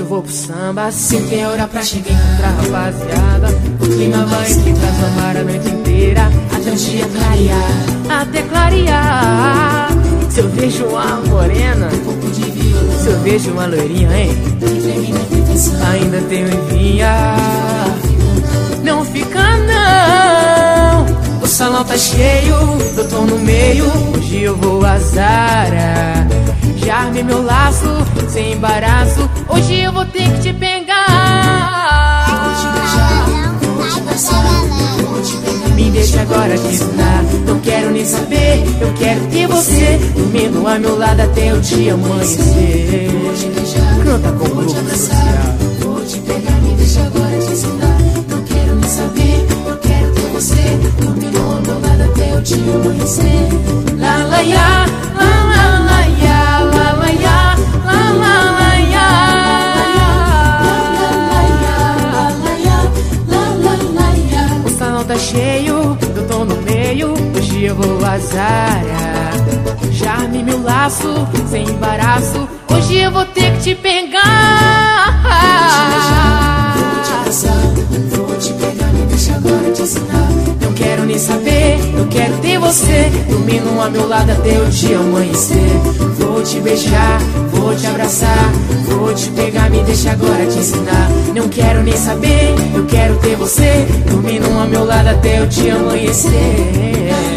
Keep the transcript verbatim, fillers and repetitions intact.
eu vou pro samba, assim tem hora pra chegar e encontrar rapaziada. O clima vai esquentar, amar a noite inteira, até o dia clarear, até clarear. Se eu vejo uma morena, se eu vejo uma loirinha, hein, ainda tenho envinha. Não fica não, o salão tá cheio, eu tô no meio, hoje eu vou azar. Já armei meu laço, sem embaraço, hoje eu vou ter que te pegar. Eu vou te beijar, vou te abraçar, vou te pegar. Me deixa agora te ensinar, não quero nem saber, eu quero ter você dormindo ao meu lado até o dia amanhecer. Vou te beijar, canta com vou o te abraçar, vou te pegar. Me deixa agora te ensinar, não quero nem saber, eu quero ter você dormindo ao meu lado até o dia amanhecer. La la ya, la la la ya, la la ya, la la la ya. O salão tá cheio, eu tô no meio, hoje eu vou azar. Já armei meu laço, sem embaraço, hoje eu vou ter que te pegar. Vou te abraçar, vou te pegar, me deixa agora te ensinar. Não quero nem saber, eu quero ter você dormindo ao meu lado até o dia amanhecer. Vou te beijar, vou te abraçar, vou te pegar, me deixa agora te ensinar. Não quero nem saber, eu quero ter você dormindo ao meu lado até o dia amanhecer.